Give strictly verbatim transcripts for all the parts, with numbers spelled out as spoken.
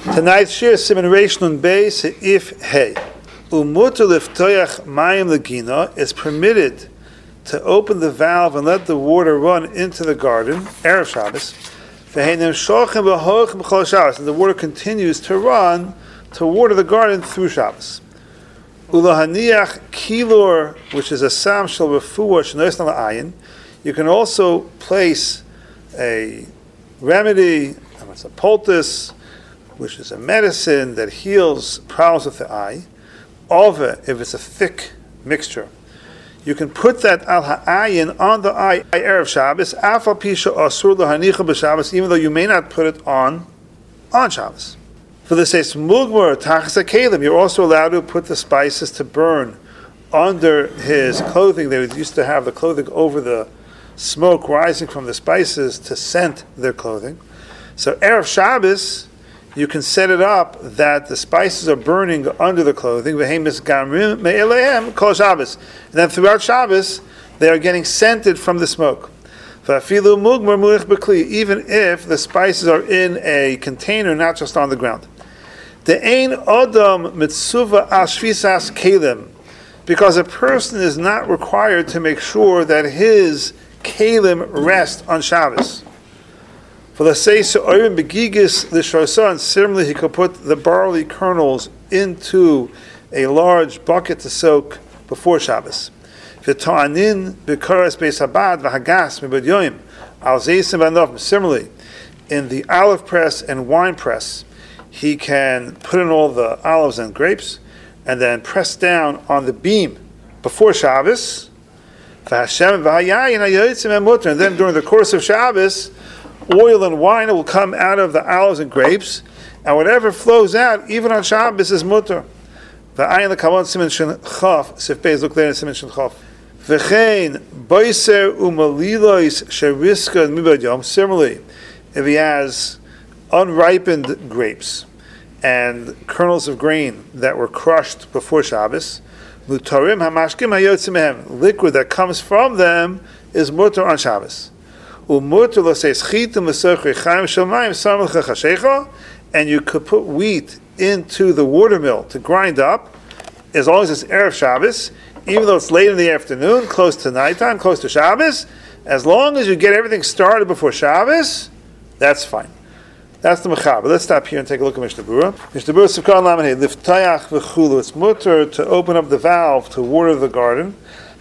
Tonight's shir siman reish nun beis if hey umutu liftoyach mayim legina is permitted to open the valve and let the water run into the garden erev Shabbos. V'heinim shochem v'hochim b'chol Shabbos, and the water continues to run to water the garden through Shabbos. Ulahaniach kilor, which is a sam shel refuah shenois na la'ayin. You can also place a remedy, it's a poultice, which is a medicine that heals problems with the eye. Ova, if it's a thick mixture, you can put that al ha'ayin on the eye erev Shabbos, afal pisha asur lahanicha b'Shabbos, even though you may not put it on on Shabbos. For the says mugmar tachas kelim, you're also allowed to put the spices to burn under his clothing. They used to have the clothing over the smoke rising from the spices to scent their clothing. So erev Shabbos, you can set it up that the spices are burning under the clothing. And then throughout Shabbos, they are getting scented from the smoke. Even if the spices are in a container, not just on the ground. Because a person is not required to make sure that his kalim rest on Shabbos. For the say so oivim begigis l'sharsa, and similarly he could put the barley kernels into a large bucket to soak before Shabbos. V'ta'anin b'karas beis habad v'hagas mibad yoyim al zeisim v'anof. Similarly, in the olive press and wine press, he can put in all the olives and grapes, and then press down on the beam before Shabbos. And then during the course of Shabbos, oil and wine will come out of the olives and grapes, and whatever flows out, even on Shabbos, is mutter. V'ayin l'kavod siman shin chaf, sif beis, look there in siman shin chaf. V'chein boiser umalilois sheriska mibad yom. Similarly, if he has unripened grapes and kernels of grain that were crushed before Shabbos, mutarim hamashkim hayotzim mehem, liquid that comes from them is mutter on Shabbos. And you could put wheat into the water mill to grind up, as long as it's erev Shabbos, even though it's late in the afternoon, close to nighttime, close to Shabbos, as long as you get everything started before Shabbos, that's fine. That's the mechaber. Let's stop here and take a look at Mishnah Berurah. Mishnah Berurah Sivkon Lamed Liftayach v'chulu. It's mutter to open up the valve to water the garden.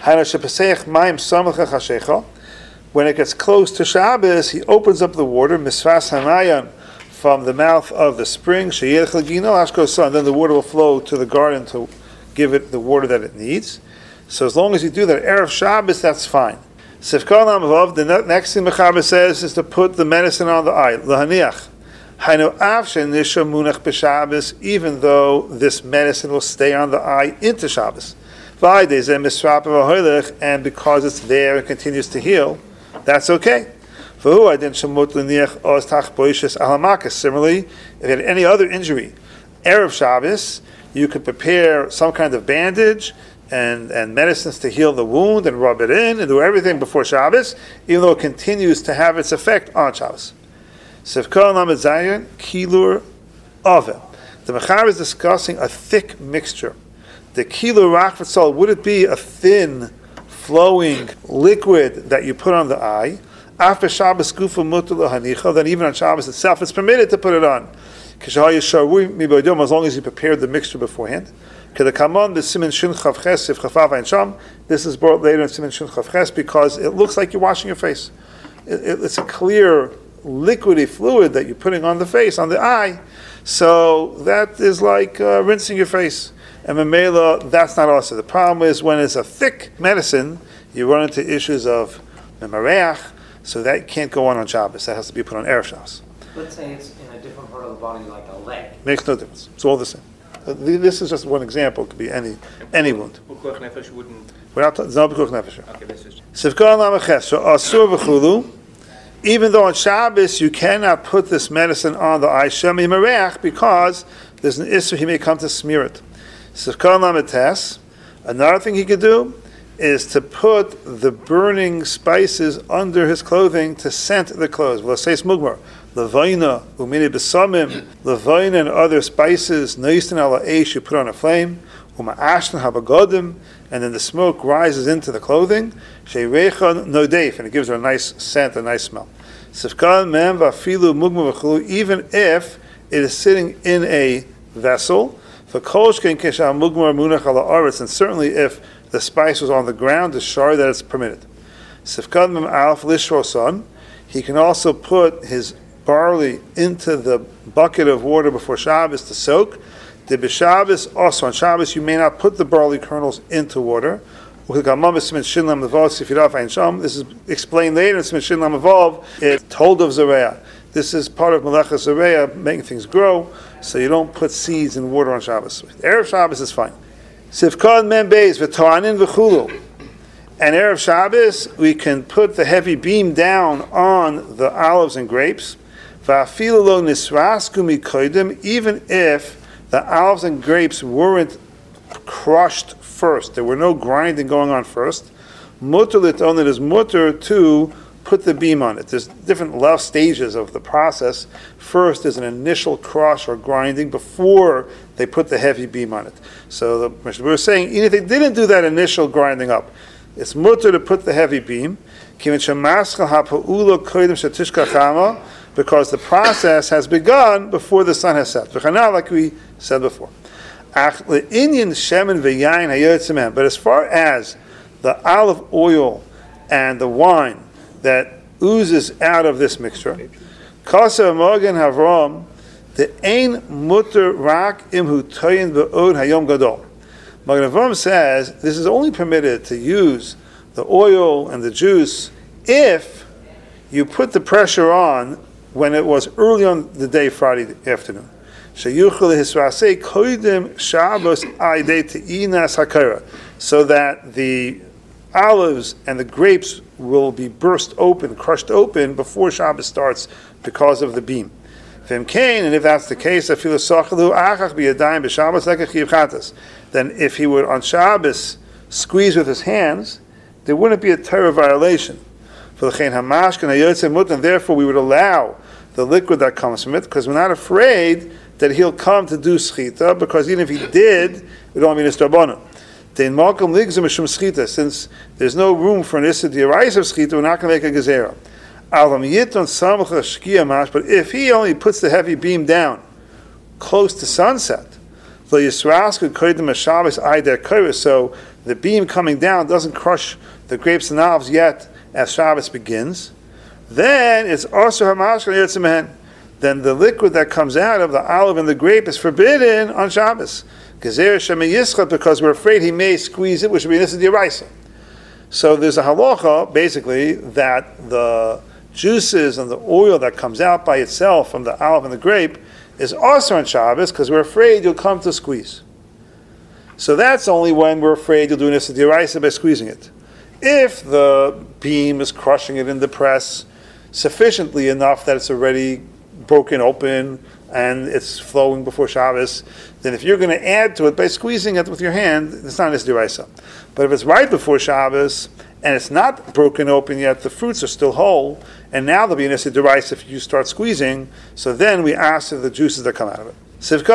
When it gets close to Shabbos, he opens up the water, misfas hanayan, from the mouth of the spring, sheyelech legino ashkosan, then the water will flow to the garden to give it the water that it needs. So as long as you do that, erev Shabbos, that's fine. Sivkon Lamed, the next thing Mechaber says is to put the medicine on the eye, lahaniach. Hainu avshen nisha munach b'Shabbos, even though this medicine will stay on the eye into Shabbos. And because it's there, it continues to heal. That's okay. Similarly, if you had any other injury, erev Shabbos, you could prepare some kind of bandage and, and medicines to heal the wound and rub it in and do everything before Shabbos, even though it continues to have its effect on Shabbos. Sivkon Lamed Zayin, Kilur Ove. The Mechaber is discussing a thick mixture. The Kilur Rakvatzal, would it be a thin, flowing liquid that you put on the eye? After Shabbos Gufa Mutter Lahanicha, then even on Shabbos itself, it's permitted to put it on. As long as you prepared the mixture beforehand. This is brought later in Siman Shin Chavches because it looks like you're washing your face. It, it, it's a clear, liquidy fluid that you're putting on the face, on the eye. So that is like uh, rinsing your face. And Mamela, that's not also. The problem is when it's a thick medicine, you run into issues of memareach, so that can't go on on Shabbos. That has to be put on erev Shabbos. Let's say it's in a different part of the body, like a leg. Makes no difference. It's all the same. This is just one example. It could be any any wound. Pekuach nefesh wouldn't. Without there's no pekuach nefesh. Okay, that's just. Sivkon lamaches. So asur v'chulu. Even though on Shabbos you cannot put this medicine on the eye, shemi mereach, because there's an issue he may come to smear it. Sivkon lamates. Another thing he could do is to put the burning spices under his clothing to scent the clothes. Well, say smugmar. levaina, umini besamim, levaina and other spices, noistin ala eish, you put on a flame, uma'ashtan habagodim, and then the smoke rises into the clothing, sheirechon nodeif, and it gives her a nice scent, a nice smell. Sifkan mem vafilu mugma v'chulu, even if it is sitting in a vessel, for kolshkein kesha mugma munach ala aretz, and certainly if the spice was on the ground, the shar that it's permitted. Sifkan mem alf lishroson, he can also put his barley into the bucket of water before Shabbos to soak. The b'Shabbos, also on Shabbos, you may not put the barley kernels into water. This is explained later in Smin Shin Lam Evolve. It's told of Zareah. This is part of Melecha Zareah, making things grow, so you don't put seeds in water on Shabbos. Erev Shabbos is fine. Sifkad Mem Beis v'Ta'anin v'Chulu. And Erev Shabbos, we can put the heavy beam down on the olives and grapes. Va'afilu lo nisrasku mikodim, even if the olives and grapes weren't crushed first. There were no grinding going on first. Mutter liton, it is mutter to put the beam on it. There's different level stages of the process. First is an initial crush or grinding before they put the heavy beam on it. So the Mishnah was saying, even if they didn't do that initial grinding up, it's mutter to put the heavy beam, because the process has begun before the sun has set. Like we said before. But as far as the olive oil and the wine that oozes out of this mixture, Kasa Magen Havram, the Ein Mutter Rak Imhu Toyin Be'od Hayom Gadol. Magen Havram says this is only permitted to use the oil and the juice if you put the pressure on when it was early on the day, Friday afternoon. So that the olives and the grapes will be burst open, crushed open before Shabbos starts because of the beam. And if that's the case, then if he would on Shabbos squeeze with his hands, there wouldn't be a Torah violation. And therefore we would allow the liquid that comes from it, because we're not afraid that he'll come to do schita, because even if he did, it would only be nistarbonon. Since there's no room for an issa d'oraisa of schita, we're not going to make a gezerah. But if he only puts the heavy beam down close to sunset, so the beam coming down doesn't crush the grapes and olives yet as Shabbos begins, then it's also hamashkan yitzimehen. Then the liquid that comes out of the olive and the grape is forbidden on Shabbos. Because we're afraid he may squeeze it, which would be this is the eraisa. So there's a halacha, basically, that the juices and the oil that comes out by itself from the olive and the grape is also on Shabbos, because we're afraid you'll come to squeeze. So that's only when we're afraid you'll do this is the eraisa by squeezing it. If the beam is crushing it in the press sufficiently enough that it's already broken open and it's flowing before Shabbos, then if you're going to add to it by squeezing it with your hand, it's not Nisa D'Oraisa. But if it's right before Shabbos and it's not broken open yet, the fruits are still whole, and now there'll be Nisa D'Oraisa if you start squeezing, so then we ask for the juices that come out of it.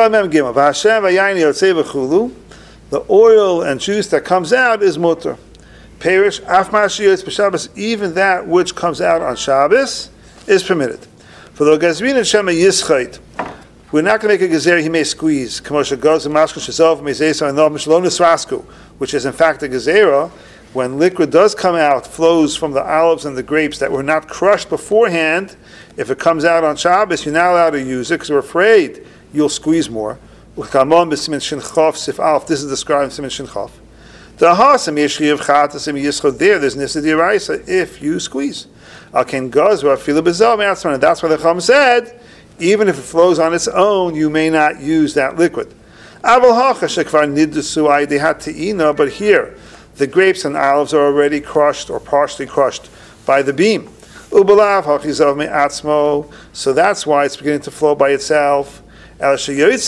The oil and juice that comes out is mutter. Perish, af mashiyos b'Shabbos, even that which comes out on Shabbos is permitted. For the gazrin and shema yischait, we're not going to make a gezer he may squeeze. Kamosha goes and mashkal shesov mezesa and mishlon nisrasku, which is in fact a gezerah. When liquid does come out, flows from the olives and the grapes that were not crushed beforehand. If it comes out on Shabbos, you're not allowed to use it because we're afraid you'll squeeze more. This is described in Siman Shin Chaf. The hasam yeshriv chatas im yischod there. There's nisa d'oraisa if you squeeze. Alken gazra fila bezal me'atzman, and that's why the Chum said, even if it flows on its own, you may not use that liquid. Aval hacha shekvar niddusu aydehat te'ina, but here the grapes and olives are already crushed or partially crushed by the beam. Ubalav hachizav me'atzmo, so that's why it's beginning to flow by itself. If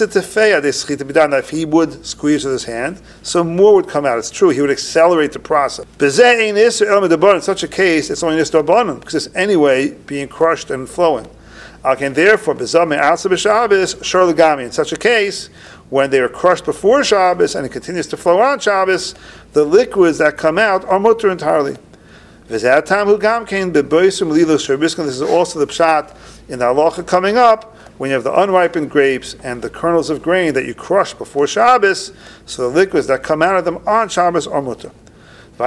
he would squeeze with his hand, so more would come out. It's true, he would accelerate the process. In such a case, it's only nistar banan, because it's anyway being crushed and flowing. Okay, therefore, bezame asa b'Shabbos shor legami. In such a case, when they are crushed before Shabbos and it continues to flow on Shabbos, the liquids that come out are mutter entirely. This is also the pshat in the halacha coming up when you have the unripened grapes and the kernels of grain that you crush before Shabbos, so the liquids that come out of them on Shabbos are mutter. The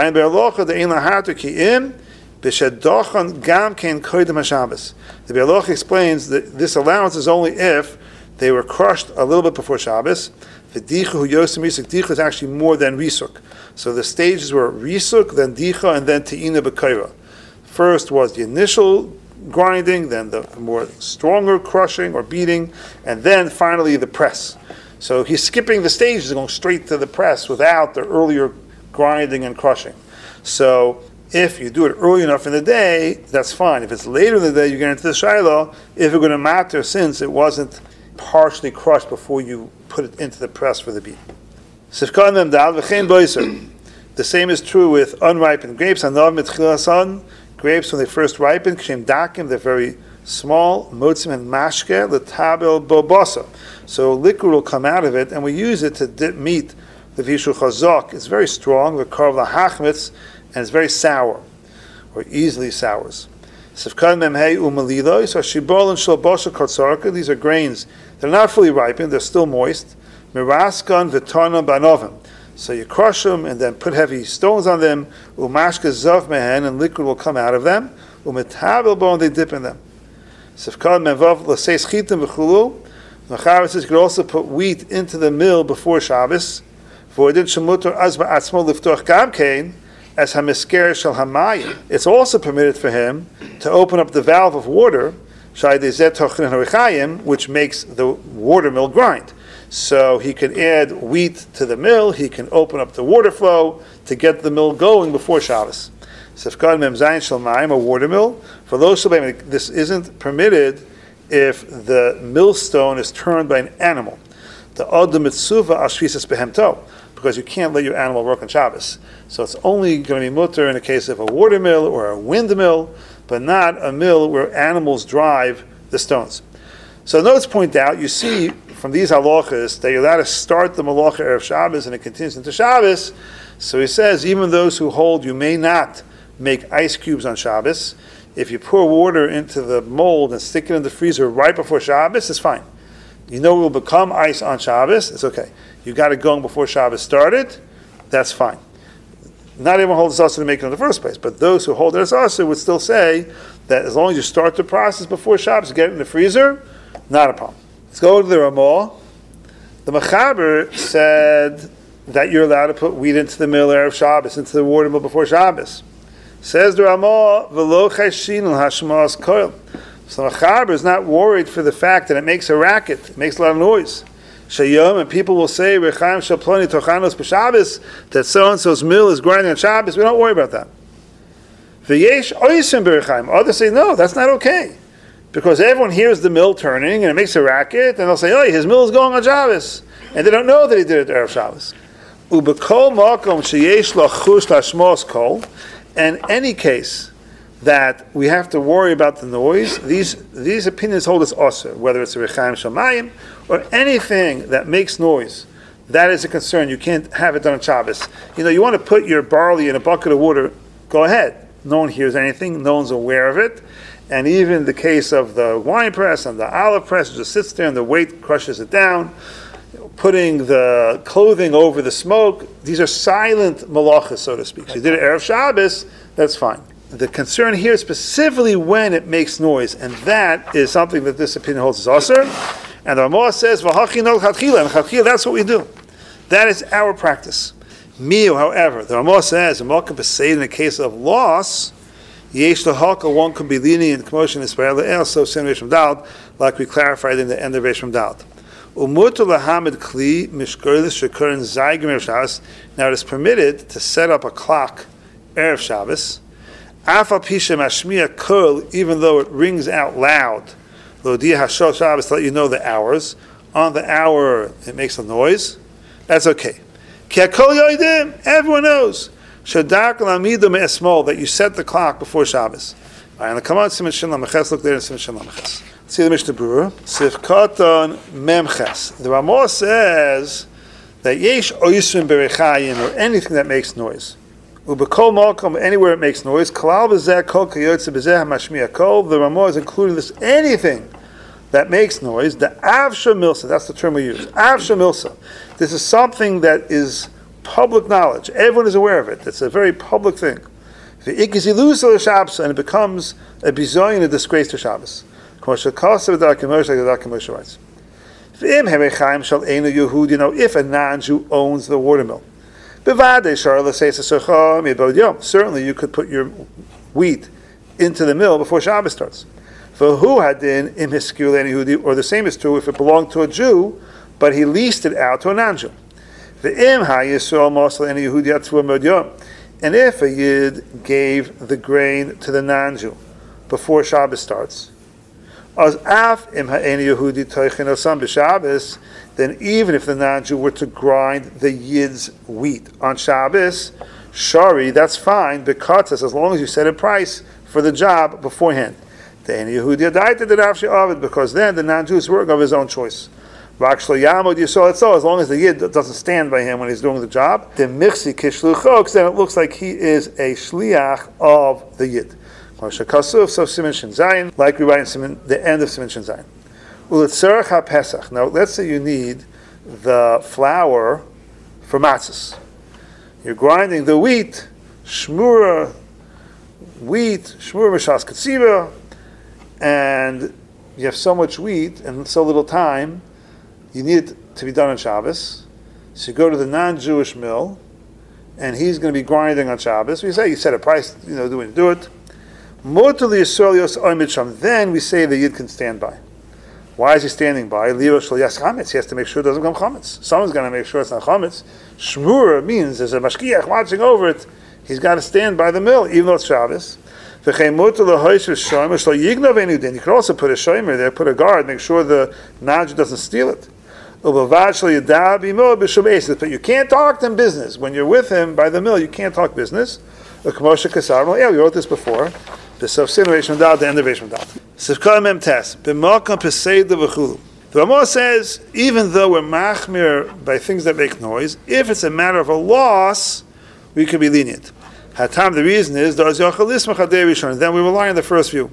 Be'aloch explains that this allowance is only if they were crushed a little bit before Shabbos. The dicha yosem risuk, dicha is actually more than risuk. So the stages were risuk, then dicha, and then te'ina b'kaira. First was the initial grinding, then the more stronger crushing or beating, and then finally the press. So he's skipping the stages and going straight to the press without the earlier grinding and crushing. So if you do it early enough in the day, that's fine. If it's later in the day, you get into the shiloh, if it's going to matter since it wasn't partially crushed before you put it into the press for the beat. The same is true with unripened grapes. Grapes, when they first ripen, they're very small. And so liquid will come out of it, and we use it to dip meat. The vishu chazak is very strong, the karv lahachmitz, and it's very sour, or easily sours. These are grains. They're not fully ripened, they're still moist. So you crush them and then put heavy stones on them, and liquid will come out of them, and they dip in them. Machaber says you could also put wheat into the mill before Shabbos. As hamisker shel hamayim, it's also permitted for him to open up the valve of water, which makes the water mill grind. So he can add wheat to the mill, he can open up the water flow to get the mill going before Shabbos. Sefkad mem zayin shel mayim, a water mill. For those this isn't permitted if the millstone is turned by an animal. The adam mitzuva ashvisas behemto, because you can't let your animal work on Shabbos. So it's only going to be mutter in the case of a water mill or a windmill, but not a mill where animals drive the stones. So notes point out, you see from these halachas that you're allowed to start the malacha erev Shabbos and it continues into Shabbos. So he says, even those who hold you may not make ice cubes on Shabbos. If you pour water into the mold and stick it in the freezer right before Shabbos, it's fine. You know it will become ice on Shabbos, it's okay. You got it going before Shabbos started, that's fine. Not everyone holds us to make it in the first place, but those who hold it as us would still say that as long as you start the process before Shabbos, get it in the freezer, not a problem. Let's go to the Ramah. The Machaber said that you're allowed to put wheat into the mill erev Shabbos, into the water mill before Shabbos. Says the Ramah, v'lo cheshin al hashmas koil. So the Machaber is not worried for the fact that it makes a racket, it makes a lot of noise. Shayom, and people will say, Rechaim Shaploni Tochanos B'Shabbos, that so-and-so's mill is grinding on Shabbos. We don't worry about that. V'yesh oisim b'Rechaim. Others say, no, that's not okay. Because everyone hears the mill turning, and it makes a racket, and they'll say, oh, his mill is going on Shabbos. And they don't know that he did it erev Shabbos. U'b'kol makom sheyesh lachush lashmos kol. And any case that we have to worry about the noise, these these opinions hold us also, whether it's a Rechaim Shamayim or anything that makes noise. That is a concern. You can't have it done on Shabbos. You know, you want to put your barley in a bucket of water, go ahead. No one hears anything, no one's aware of it. And even the case of the wine press and the olive press, it just sits there and the weight crushes it down. Putting the clothing over the smoke, these are silent malachas, so to speak. So you did it erev Shabbos, that's fine. The concern here is specifically when it makes noise, and that is something that this opinion holds as asur. And the Ramah says, "V'hachinol chadchila," and chadchila, that's what we do. That is our practice. Miu, however, the Ramah says, "A malka b'seid in the case of loss, yesh lahaka, one could be lenient commotion in Israel, also sin Reish Dal, like we clarified in the end of Reish Dal." Umutu lahamid kli mishkolis shekurin zaygim erev Shabbos. Now it is permitted to set up a clock erev Shabbos. Afal pisha mashmiya kol, even though it rings out loud. Lodi hashol Shabbos, to let you know the hours. On the hour, it makes a noise. That's okay. Ki hakol yoidim, everyone knows. Shadak lamidu me'esmol, that you set the clock before Shabbos. All right, and the command Siman Shin Lameches, look there in Siman Shin Lameches. See the Mishnah Berurah. Sifkaton memches. The Ramah says that yesh oisrim berechayim, or anything that makes noise. Ubekol malkom, anywhere it makes noise. Kalal b'zeh kol kayotze b'zeh mashmiya kol. The Ramah is including this anything that makes noise. The avsha milsa, that's the term we use. Avsha milsa. This is something that is public knowledge. Everyone is aware of it. It's a very public thing. And it becomes a bizoyin, a disgrace to Shabbos. Like the Darkei Moshe writes. You know, if a non-Jew owns the watermill, certainly you could put your wheat into the mill before Shabbos starts. For who had in or the same is true if it belonged to a Jew, but he leased it out to a non-Jew. And if a Yid gave the grain to the non-Jew before Shabbos starts, then even if the non-Jew were to grind the Yid's wheat on Shabbos, Shari, that's fine, because as long as you set a price for the job beforehand. Because then the non-Jew is working of his own choice. As long as the Yid doesn't stand by him when he's doing the job, then it looks like he is a shliach of the Yid. Like we write in the end of Siman Shin Zayin. Now, let's say you need the flour for matzahs. You're grinding the wheat, shmura, wheat, shmura mishas katsiva, and you have so much wheat and so little time, you need it to be done on Shabbos. So you go to the non-Jewish mill, and he's going to be grinding on Shabbos. We say, you set a price, you know, do it, do it. Then we say the Yid can stand by. Why is he standing by? He has to make sure it doesn't come chametz. Someone's going to make sure it's not chametz. Shmura means there's a mashkiach watching over it. He's got to stand by the mill, even though it's Shabbos. You can also put a shomer there, put a guard, make sure the non-Jew doesn't steal it. But you can't talk to him business. When you're with him by the mill, you can't talk business. Yeah, we wrote this before. The end of Rishon Dal. The Ramah says, even though we're machmir by things that make noise, if it's a matter of a loss, we could be lenient. Hatam, the reason is, then we rely on the first view.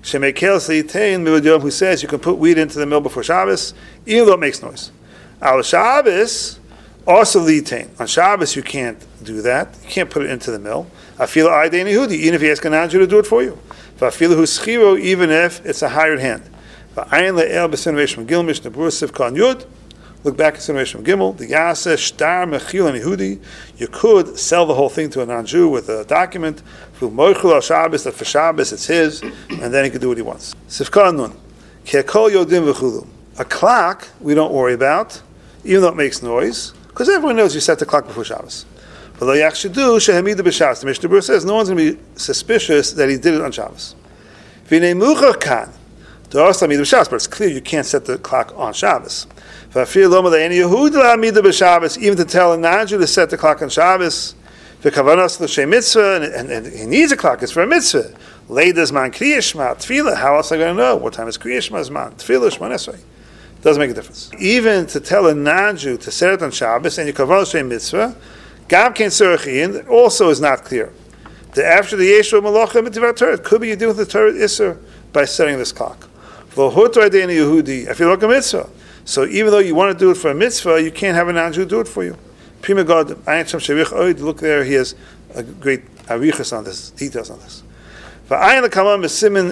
Who says you can put wheat into the mill before Shabbos, even though it makes noise. Al Shabbos, also litain. On Shabbos you can't do that. You can't put it into the mill. Afilu Aidei Yehudi, even if you ask a non-Jew to do it for you. Afilu hu schiro, even if it's a hired hand. V'ayin le'el b'sin Rishon Gimel Mishnah Berurah Sivkan Yud. Look back at Rishon Gimel. The Yaseh Shtar Mechil and Yehudi. You could sell the whole thing to a non-Jew with a document. For Moichel al Shabbos, that for Shabbos it's his, and then he can do what he wants. Sivkan Nun. Ke'kol Yodim v'chulu. A clock we don't worry about, even though it makes noise, because everyone knows you set the clock before Shabbos. But the Mishnah Berurah says no one's going to be suspicious that he did it on Shabbos. But it's clear you can't set the clock on Shabbos. Even to tell a non-Jew to set the clock on Shabbos, and, and, and he needs a clock, it's for a mitzvah. Leidas man kriya shema, tefillah, how else am I going to know? What time is kriya shema's man? Tefillah, shema nesrei. Doesn't make a difference. Even to tell a non-Jew to set it on Shabbos, and you kavanah shem mitzvah, Gam Ken Surachin also is not clear. The after the Yeshua Malacha Mitzvah Torah, it could be you do with the Torah Isser by setting this clock. So even though you want to do it for a mitzvah, you can't have a non-Jew do it for you. Prima God, look there, he has a great arichas on this, details on this. If you look later in Siman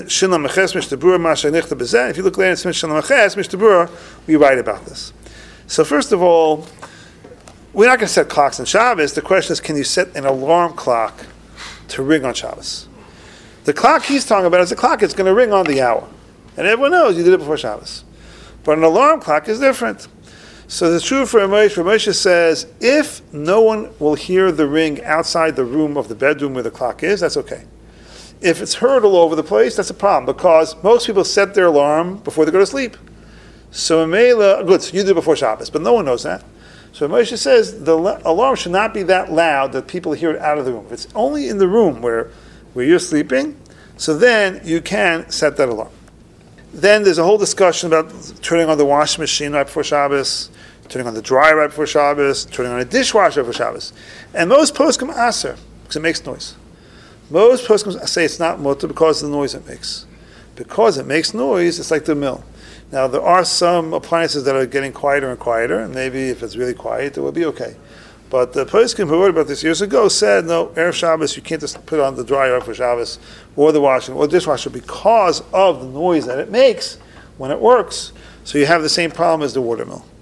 Shin Lameches, Mishnah Berurah, we write about this. So first of all, we're not going to set clocks on Shabbos. The question is, can you set an alarm clock to ring on Shabbos? The clock he's talking about is a clock. It's going to ring on the hour. And everyone knows you did it before Shabbos. But an alarm clock is different. So the truth for Moshe, Moshe says, if no one will hear the ring outside the room of the bedroom where the clock is, that's okay. If it's heard all over the place, that's a problem, because most people set their alarm before they go to sleep. So Mela, good, so you did it before Shabbos, but no one knows that. So Moshe says the alarm should not be that loud that people hear it out of the room. If it's only in the room where, where you're sleeping, so then you can set that alarm. Then there's a whole discussion about turning on the washing machine right before Shabbos, turning on the dryer right before Shabbos, turning on a dishwasher before Shabbos. And most poskim aser, because it makes noise. Most poskim say it's not mutter because of the noise it makes. Because it makes noise, it's like the mill. Now, there are some appliances that are getting quieter and quieter, and maybe if it's really quiet, it will be okay. But the poskim who wrote about this years ago said, no, Erev Shabbos, you can't just put on the dryer for Shabbos, or the washing, or the dishwasher, because of the noise that it makes when it works. So you have the same problem as the water mill.